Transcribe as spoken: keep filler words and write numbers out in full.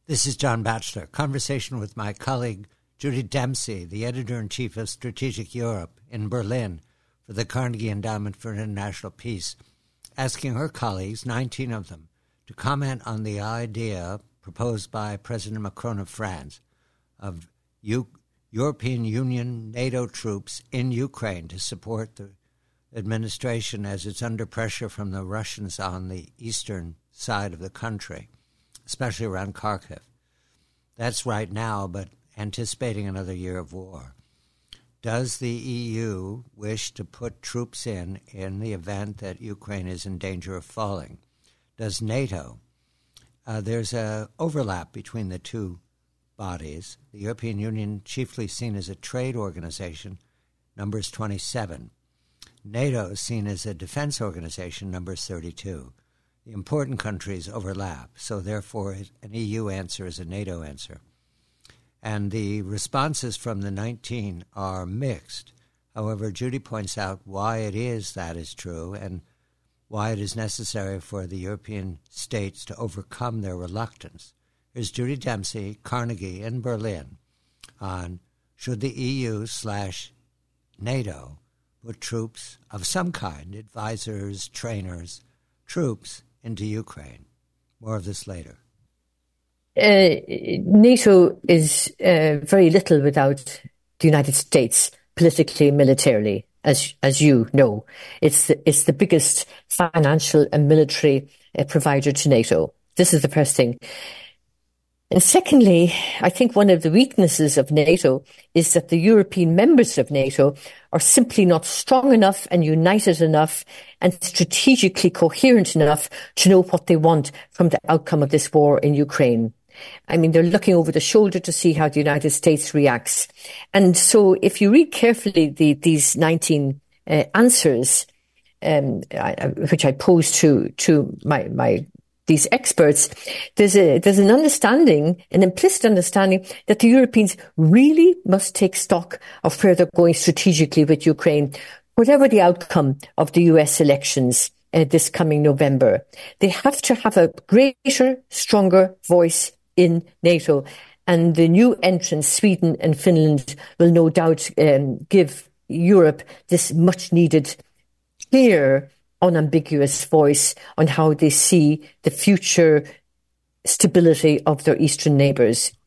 This is John Batchelor. Conversation with my colleague Judy Dempsey, the editor-in-chief of Strategic Europe in Berlin for the Carnegie Endowment for International Peace, asking her colleagues, nineteen of them, to comment on the idea proposed by President Macron of France of U- European Union NATO troops in Ukraine to support the administration as it's under pressure from the Russians on the eastern side of the country, especially around Kharkiv. That's right now, but anticipating another year of war. Does the E U wish to put troops in in the event that Ukraine is in danger of falling? Does NATO? Uh, there's an overlap between the two bodies. The European Union, chiefly seen as a trade organization, numbers twenty-seven. NATO is seen as a defense organization, numbers thirty-two. The important countries overlap, so therefore an E U answer is a NATO answer. And the responses from the nineteen are mixed. However, Judy points out why it is that is true and why it is necessary for the European states to overcome their reluctance. Here's Judy Dempsey, Carnegie in Berlin, on should the E U slash NATO put troops of some kind, advisors, trainers, troops, into Ukraine. More of this later. Uh, NATO is uh, very little without the United States, politically and militarily, as as you know. It's the, it's the biggest financial and military uh, provider to NATO. This is the first thing. And secondly, I think one of the weaknesses of NATO is that the European members of NATO are simply not strong enough and united enough and strategically coherent enough to know what they want from the outcome of this war in Ukraine. I mean, they're looking over the shoulder to see how the United States reacts. And so if you read carefully the, these nineteen uh, answers, um, I, which I posed to, to my, my these experts, there's a there's an understanding, an implicit understanding that the Europeans really must take stock of where they're going strategically with Ukraine, whatever the outcome of the U S elections uh, this coming November. They have to have a greater, stronger voice in NATO, and the new entrants, Sweden and Finland, will no doubt um, give Europe this much-needed, clear, unambiguous voice on how they see the future stability of their eastern neighbours.